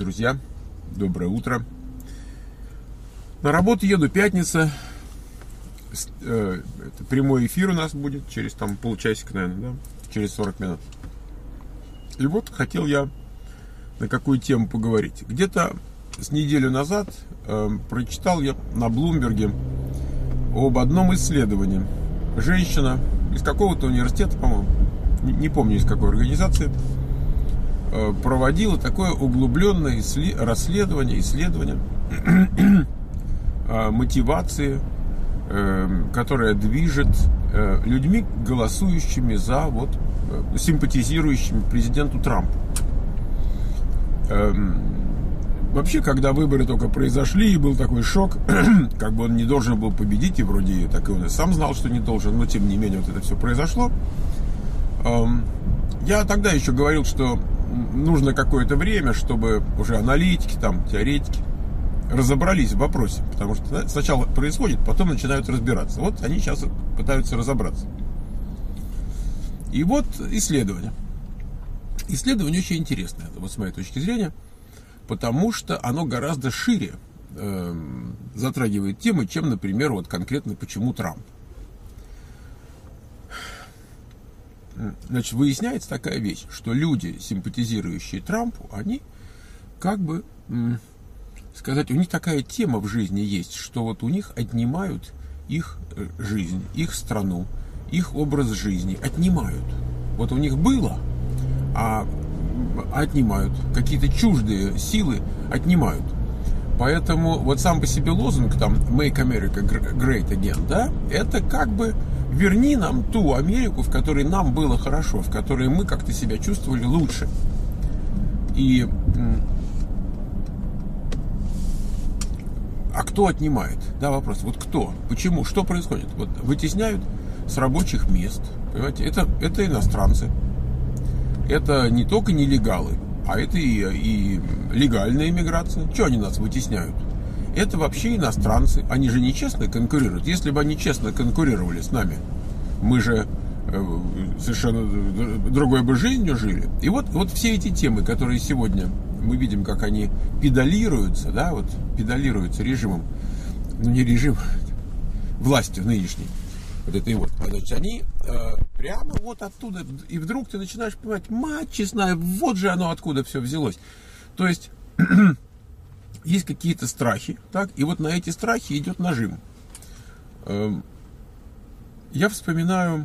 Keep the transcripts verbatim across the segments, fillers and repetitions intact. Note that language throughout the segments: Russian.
друзья, доброе утро. На работу еду, пятница. Это прямой эфир у нас будет через там полчасика, наверное, да? Через сорок минут. И вот хотел я на какую тему поговорить. Где-то с неделю назад э, прочитал я на Блумберге об одном исследовании. Женщина из какого-то университета, по-моему, не, не помню из какой организации, э, проводила такое углубленное исслед... расследование, исследование э, мотивации, э, которая движет э, людьми, голосующими за, вот, э, симпатизирующими президенту Трампу. Э, Вообще, когда выборы только произошли, и был такой шок, как бы он не должен был победить, и вроде так и он и сам знал, что не должен, но тем не менее вот это все произошло. Я тогда еще говорил, что нужно какое-то время, чтобы уже аналитики, там, теоретики разобрались в вопросе, потому что сначала происходит, потом начинают разбираться. Вот они сейчас пытаются разобраться. И вот исследование. Исследование очень интересное, вот с моей точки зрения. Потому что оно гораздо шире э, затрагивает темы, чем, например, вот конкретно почему Трамп. Значит, выясняется такая вещь, что люди, симпатизирующие Трампу, они как бы, м, сказать, у них такая тема в жизни есть, что вот у них отнимают их жизнь, их страну, их образ жизни, отнимают. Вот у них было, а отнимают. Какие-то чуждые силы отнимают. Поэтому вот сам по себе лозунг там Make America Great Again, да, это как бы верни нам ту Америку, в которой нам было хорошо, в которой мы как-то себя чувствовали лучше. И а кто отнимает? Да, вопрос. Вот кто? Почему? Что происходит? Вот вытесняют с рабочих мест. Понимаете? Это, это иностранцы. Это не только нелегалы, а это и, и легальная иммиграция. Чего они нас вытесняют? Это вообще иностранцы. Они же нечестно конкурируют. Если бы они честно конкурировали с нами, мы же э, совершенно другой бы жизнью жили. И вот, вот все эти темы, которые сегодня мы видим, как они педалируются, да, вот педалируются режимом, ну не режим, властью нынешней. Вот это и вот. Значит, они э, прямо вот оттуда, и вдруг ты начинаешь понимать, мать честная, вот же оно откуда все взялось. То есть есть какие-то страхи, так, и вот на эти страхи идет нажим. Э, я вспоминаю,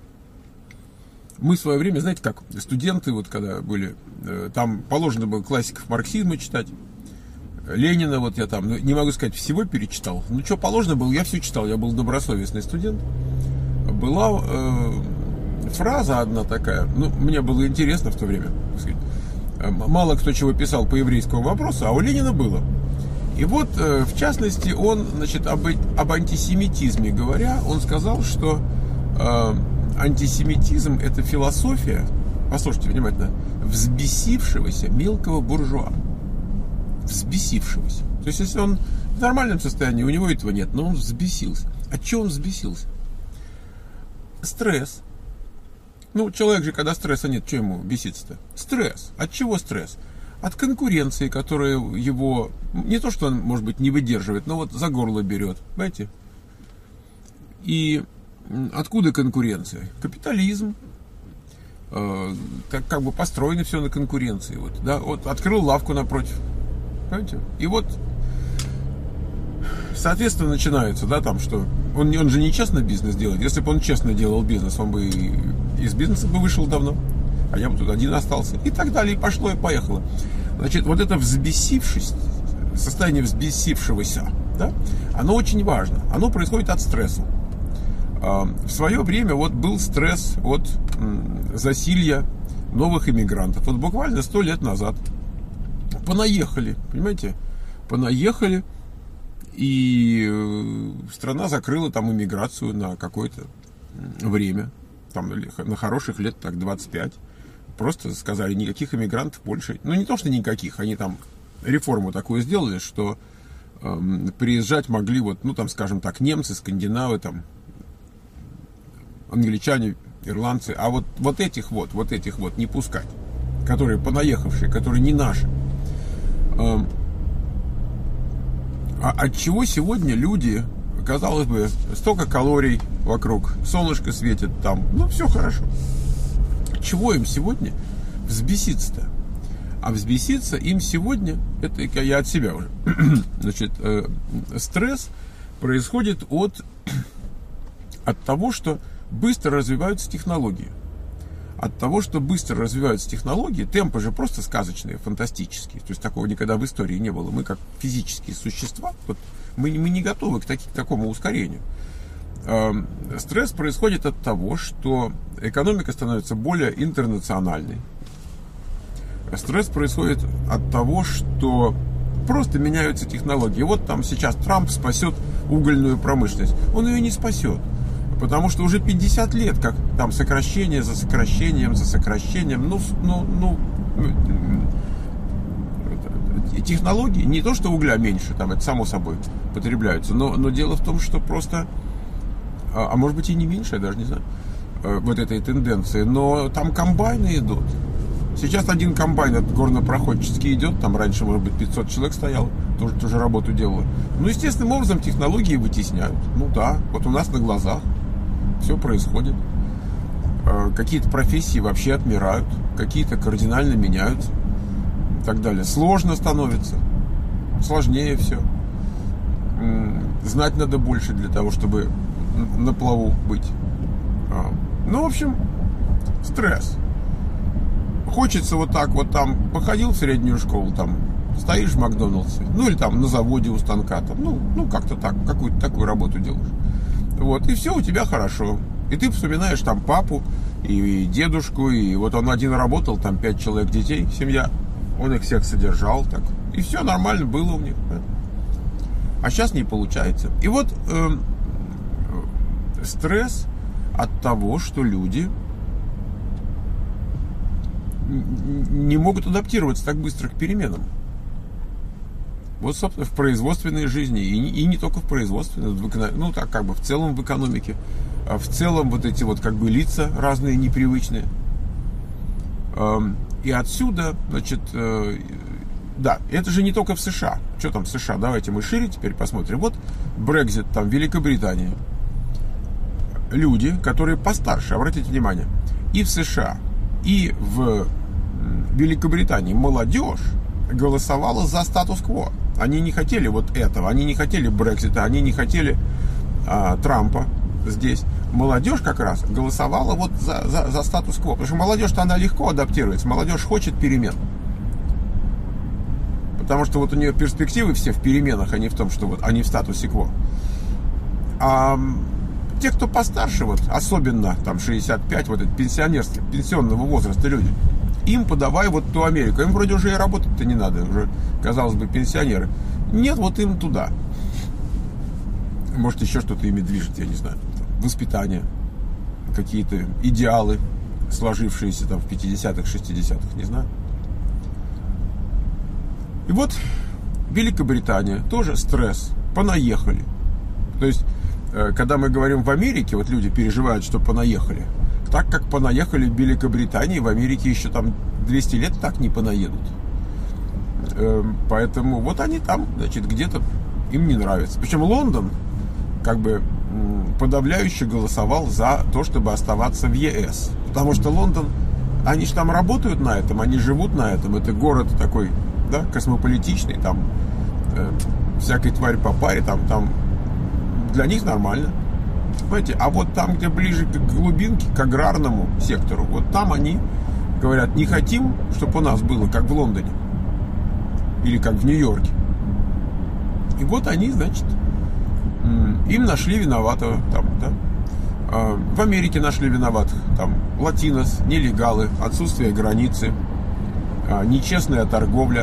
мы в свое время, знаете как, студенты, вот когда были, э, там положено было классиков марксизма читать, Ленина, вот я там, ну, не могу сказать, всего перечитал. Ну, что положено было, я все читал. Я был добросовестный студент. Была э, фраза одна такая, ну, мне было интересно в то время, так сказать. Мало кто чего писал по еврейскому вопросу, а у Ленина было. И вот, э, в частности, он, значит, об, об антисемитизме говоря, он сказал, что э, антисемитизм – это философия, послушайте внимательно, взбесившегося мелкого буржуа. Взбесившегося. То есть, если он в нормальном состоянии, у него этого нет, но он взбесился. От чего он взбесился? Стресс. Ну, человек же, когда стресса нет, что ему беситься-то? Стресс. От чего стресс? От конкуренции, которая его, не то, что он, может быть, не выдерживает, но вот за горло берет. Понимаете? И откуда конкуренция? Капитализм. Как, как бы построено все на конкуренции. Вот, да? Вот открыл лавку напротив. Понимаете? И вот, соответственно, начинается, да, там, что он, он же не честно бизнес делает. Если бы он честно делал бизнес, он бы и, из бизнеса бы вышел давно, а я бы тут один остался. И так далее, и пошло, и поехало. Значит, вот это взбесившесть, состояние взбесившегося, да, оно очень важно. Оно происходит от стресса. В свое время вот был стресс от засилья новых иммигрантов. Вот буквально сто лет назад. Понаехали, понимаете? Понаехали, и страна закрыла там иммиграцию на какое-то время, там на хороших лет, так, двадцать пять. Просто сказали, никаких иммигрантов больше. Ну, не то, что никаких, они там реформу такую сделали, что э, приезжать могли, вот, ну, там, скажем так, немцы, скандинавы, там, англичане, ирландцы, а вот, вот этих вот, вот этих вот не пускать, которые понаехавшие, которые не наши. А от чего сегодня люди, казалось бы, столько калорий вокруг, солнышко светит там, ну все хорошо. Чего им сегодня взбеситься-то? А взбеситься им сегодня, это я от себя уже, значит, э, стресс происходит от, от того, что быстро развиваются технологии. От того, что быстро развиваются технологии, темпы же просто сказочные, фантастические. То есть такого никогда в истории не было. Мы как физические существа, вот, мы, мы не готовы к, таки, к такому ускорению. Э, стресс происходит от того, что экономика становится более интернациональной. Стресс происходит от того, что просто меняются технологии. Вот там сейчас Трамп спасет угольную промышленность. Он ее не спасет. Потому что уже пятьдесят лет, как там сокращение за сокращением, за сокращением. Ну, ну, ну, технологии, не то, что угля меньше, там это само собой потребляются, но, но дело в том, что просто, а, а может быть и не меньше, я даже не знаю, вот этой тенденции, но там комбайны идут. Сейчас один комбайн этот горнопроходческий идет, там раньше, может быть, пятьсот человек стояло, тоже, тоже работу делало. Ну, естественным образом технологии вытесняют. Ну да, вот у нас на глазах все происходит. Какие-то профессии вообще отмирают, какие-то кардинально меняются и так далее. Сложно становится, сложнее все. Знать надо больше для того, чтобы на плаву быть. Ну, в общем, стресс. Хочется вот так вот там, походил в среднюю школу, там, стоишь в Макдональдсе, ну или там на заводе у станка, там, ну, ну как-то так, какую-то такую работу делаешь. Вот, и все у тебя хорошо. И ты вспоминаешь там папу и, и дедушку, и вот он один работал, там пять человек детей, семья, он их всех содержал, так, и все нормально было у них. Да? А сейчас не получается. И вот э, стресс от того, что люди не могут адаптироваться так быстро к переменам. Вот, собственно, в производственной жизни, и не, и не только в производственной, ну, так, как бы в целом в экономике, а в целом вот эти вот, как бы, лица разные, непривычные. И отсюда, значит, да, это же не только в США. Что там в США? Давайте мы шире теперь посмотрим. Вот Брексит, там, Великобритания. Люди, которые постарше, обратите внимание, и в США, и в Великобритании молодежь голосовала за статус-кво. Они не хотели вот этого, они не хотели Брексита, они не хотели а, Трампа здесь. Молодежь как раз голосовала вот за, за, за статус-кво. Потому что молодежь-то она легко адаптируется, молодежь хочет перемен. Потому что вот у нее перспективы все в переменах, а не в том, что вот они в статусе кво. А те, кто постарше, вот, особенно там шестьдесят пять, вот это пенсионерские, пенсионного возраста люди, им подавай вот ту Америку. Им вроде уже и работать-то не надо, уже, казалось бы, пенсионеры. Нет, вот им туда. Может, еще что-то ими движет, я не знаю. Воспитание, какие-то идеалы, сложившиеся там в пятидесятых, шестидесятых, не знаю. И вот Великобритания, тоже стресс, понаехали. То есть, когда мы говорим в Америке, вот люди переживают, что понаехали. Так как понаехали в Великобритании, в Америке еще там двести лет так не понаедут. Поэтому вот они там, значит, где-то им не нравится. Причем Лондон, как бы, подавляюще голосовал за то, чтобы оставаться в ЕС. Потому что Лондон, они же там работают на этом, они живут на этом. Это город такой, да, космополитичный, там э, всякой тварь по паре, там, там для них нормально. Понимаете? А вот там, где ближе к глубинке, к аграрному сектору, вот там они говорят, не хотим, чтобы у нас было, как в Лондоне. Или как в Нью-Йорке. И вот они, значит, им нашли виноватого там, да. В Америке нашли виноватых. Там латинос, нелегалы, отсутствие границы, нечестная торговля.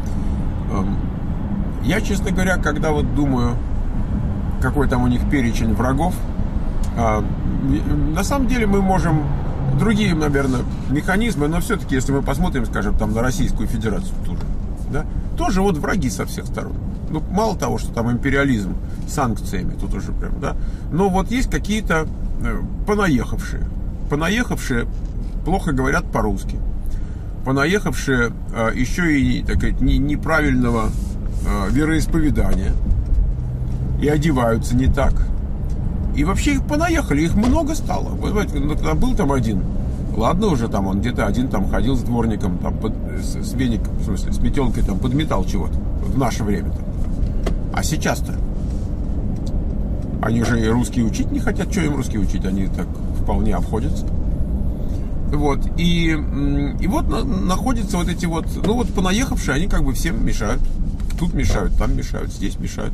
Я, честно говоря, когда вот думаю, какой там у них перечень врагов, на самом деле мы можем другие, наверное, механизмы, но все-таки, если мы посмотрим, скажем, там на Российскую Федерацию тоже, да, тоже вот враги со всех сторон. Ну, мало того, что там империализм с санкциями, тут уже прям, да, но вот есть какие-то понаехавшие. Понаехавшие плохо говорят по-русски. понаехавшие еще и, так сказать, неправильного вероисповедания и одеваются не так. И вообще их понаехали, их много стало. Вы знаете, был там один, ладно уже там он где-то один там ходил с дворником, там под, с, с веником, в смысле, с метелкой там подметал чего-то в наше время-то. А сейчас-то они же и русский учить не хотят. Что им русский учить? Они так вполне обходятся. Вот. И, и вот на, находятся вот эти вот, ну вот понаехавшие, они как бы всем мешают. Тут мешают, там мешают, здесь мешают.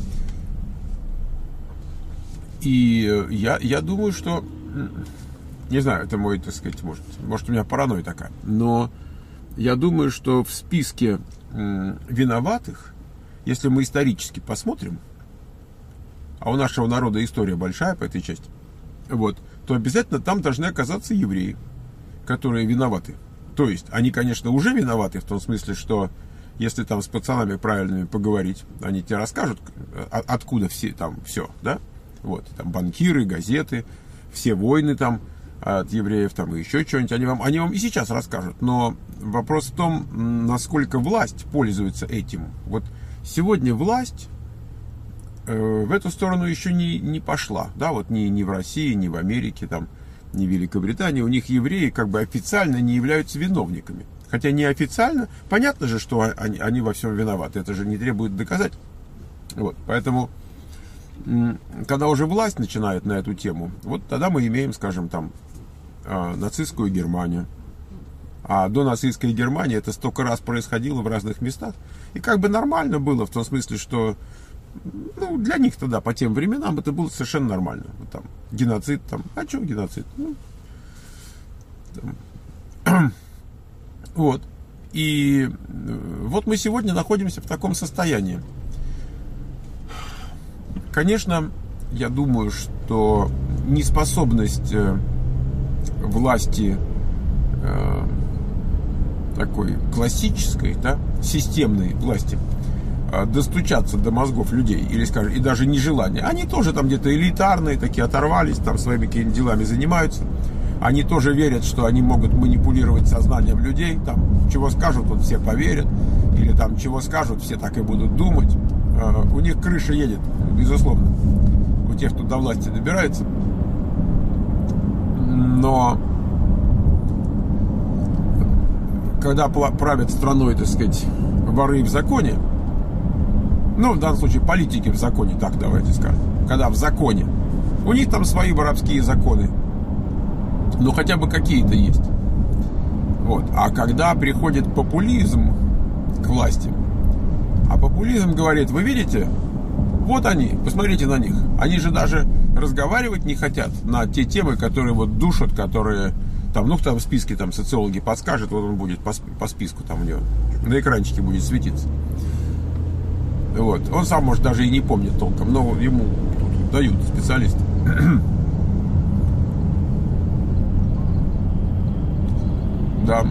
И я, я думаю, что, не знаю, это мой, так сказать, может, может у меня паранойя такая, но я думаю, что в списке виноватых, если мы исторически посмотрим, а у нашего народа история большая по этой части, вот, то обязательно там должны оказаться евреи, которые виноваты. То есть, они, конечно, уже виноваты в том смысле, что если там с пацанами правильными поговорить, они тебе расскажут, откуда все там все, да? Вот, там банкиры, газеты, все войны там от евреев, там и еще что-нибудь, они вам, они вам и сейчас расскажут. Но вопрос в том, насколько власть пользуется этим. Вот сегодня власть э, в эту сторону еще не, не пошла, да, вот ни, ни в России, ни в Америке, там, ни в Великобритании. У них евреи как бы официально не являются виновниками. Хотя неофициально, понятно же, что они, они во всем виноваты. Это же не требует доказать. Вот, поэтому, когда уже власть начинает на эту тему, вот тогда мы имеем, скажем, там, нацистскую Германию. А до нацистской Германии это столько раз происходило в разных местах. И как бы нормально было, в том смысле, что ну, для них тогда, по тем временам, это было совершенно нормально. Вот там, геноцид, там, а что геноцид? Ну, там. Вот. И вот мы сегодня находимся в таком состоянии. Конечно, я думаю, что неспособность власти э, такой классической, да, системной власти э, достучаться до мозгов людей, или, скажем, и даже нежелание. Они тоже там где-то элитарные, такие оторвались, там своими какими-то делами занимаются. Они тоже верят, что они могут манипулировать сознанием людей, там, чего скажут, вот все поверят, или там, чего скажут, все так и будут думать. Э, у них крыша едет, безусловно, у тех, кто до власти добирается. Но когда правят страной, так сказать, воры в законе, ну, в данном случае политики в законе, так давайте скажем, когда в законе, у них там свои воровские законы, но хотя бы какие-то есть. Вот. А когда приходит популизм к власти, а популизм говорит, вы видите, вот они, посмотрите на них. Они же даже разговаривать не хотят на те темы, которые вот душат, которые там, ну, там в списке там социологи подскажут, вот он будет по, по списку, там у него на экранчике будет светиться. Вот. Он сам, может, даже и не помнит толком, но ему тут дают специалисты. Да.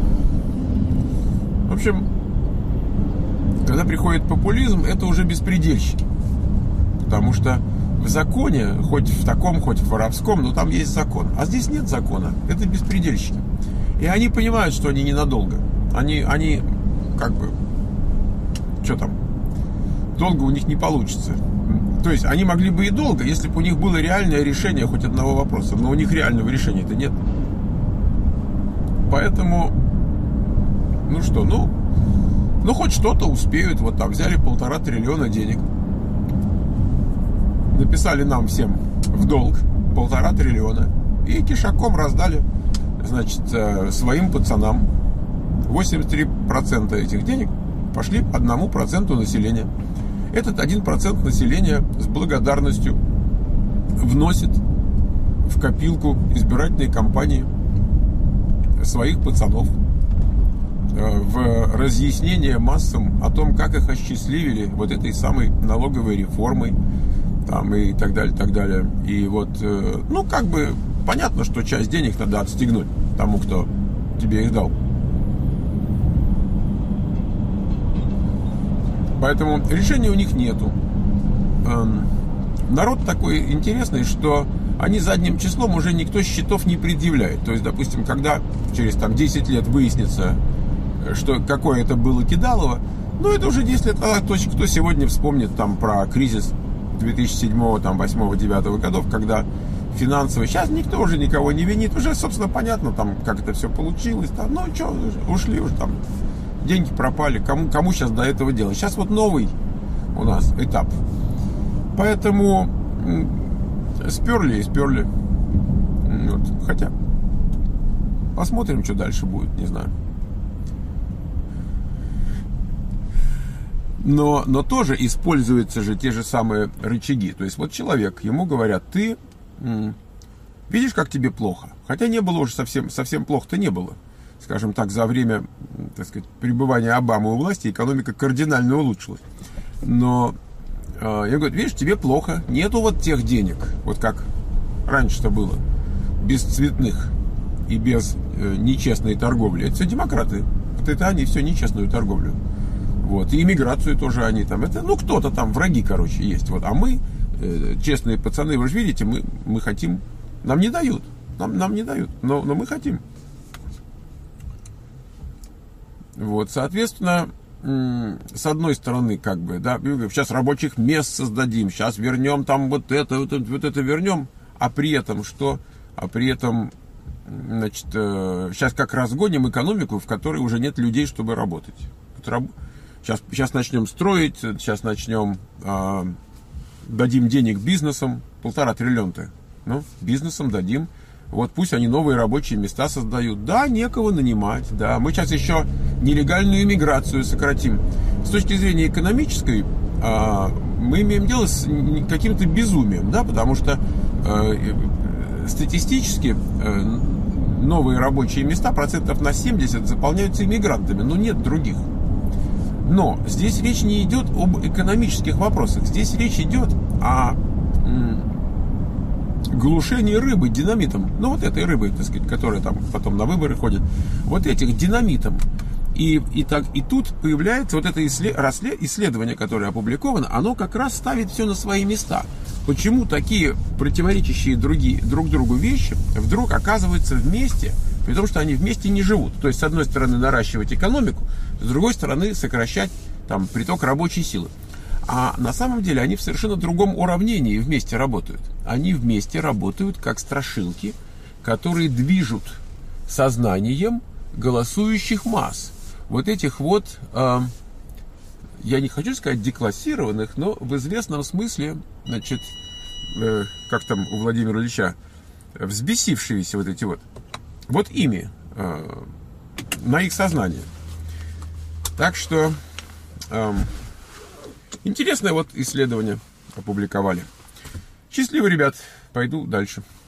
В общем, когда приходит популизм, это уже беспредельщики. Потому что в законе, хоть в таком, хоть в воровском, но там есть закон. А здесь нет закона. Это беспредельщики. И они понимают, что они ненадолго. Они, они как бы, что там, долго у них не получится. То есть они могли бы и долго, если бы у них было реальное решение хоть одного вопроса. Но у них реального решения-то нет. Поэтому, ну что, ну, ну хоть что-то успеют. Вот там взяли полтора триллиона денег. Написали нам всем в долг полтора триллиона. И кишаком раздали, значит, своим пацанам. восемьдесят три процента этих денег пошли одному проценту населения. Этот один процент населения с благодарностью вносит в копилку избирательной кампании своих пацанов в разъяснение массам о том, как их осчастливили вот этой самой налоговой реформой, там, и так далее, так далее. И вот, ну, как бы понятно, что часть денег надо отстегнуть тому, кто тебе их дал. Поэтому решения у них нету. Народ такой интересный, что они задним числом уже никто счетов не предъявляет. То есть, допустим, когда через там, десять лет выяснится, что какое это было кидалово, ну, это уже десять лет назад, то есть, кто сегодня вспомнит там про кризис две тысячи седьмого, там, восьмого, девятого годов, когда финансовый, сейчас никто уже никого не винит, уже, собственно, понятно, там, как это все получилось, там, ну, что, ушли уже там, деньги пропали, кому, кому сейчас до этого делать. Сейчас вот новый у нас этап. Поэтому сперли и сперли. Вот. Хотя, посмотрим, что дальше будет, не знаю. Но, но тоже используются же те же самые рычаги. То есть вот человек, ему говорят, ты м, видишь, как тебе плохо. Хотя не было уже совсем, совсем плохо-то не было. Скажем так, за время, так сказать, пребывания Обамы у власти экономика кардинально улучшилась. Но э, я говорю, видишь, тебе плохо, нету вот тех денег, вот как раньше-то было, без цветных и без э, нечестной торговли. Это все демократы. Вот это они все нечестную торговлю. Вот. И иммиграцию тоже они там. Это, ну, кто-то там, враги, короче, есть. Вот. А мы, э, честные пацаны, вы же видите, мы, мы хотим. Нам не дают. Нам, нам не дают. Но, но мы хотим. Вот. Соответственно, м- с одной стороны, как бы, да, сейчас рабочих мест создадим, сейчас вернем там вот это, вот это, вот это вернем. А при этом что? А при этом, значит, э, сейчас как разгоним экономику, в которой уже нет людей, чтобы работать. Вот раб- Сейчас, сейчас начнем строить, сейчас начнем, э, дадим денег бизнесам, полтора триллиона-то, ну, бизнесам дадим, вот пусть они новые рабочие места создают, да, некого нанимать, да, мы сейчас еще нелегальную иммиграцию сократим. С точки зрения экономической, э, мы имеем дело с каким-то безумием, да, потому что э, статистически э, новые рабочие места процентов на семьдесят заполняются иммигрантами, но нет других. Но здесь речь не идет об экономических вопросах. Здесь речь идет о м, глушении рыбы динамитом. Ну, вот этой рыбы, так сказать, которая там потом на выборы ходит. Вот этих динамитом. И, и, так, и тут появляется вот это исслед, исследование, которое опубликовано, оно как раз ставит все на свои места. Почему такие противоречащие другие, друг другу вещи вдруг оказываются вместе, при том, что они вместе не живут. То есть, с одной стороны, наращивать экономику, с другой стороны, сокращать там, приток рабочей силы. А на самом деле они в совершенно другом уравнении вместе работают. Они вместе работают как страшилки, которые движут сознанием голосующих масс. Вот этих вот, э, я не хочу сказать деклассированных, но в известном смысле, значит, э, как там у Владимира Ильича, взбесившиеся вот эти вот, вот ими, э, на их сознание. Так что э, интересное вот исследование опубликовали. Счастливо, ребят, пойду дальше.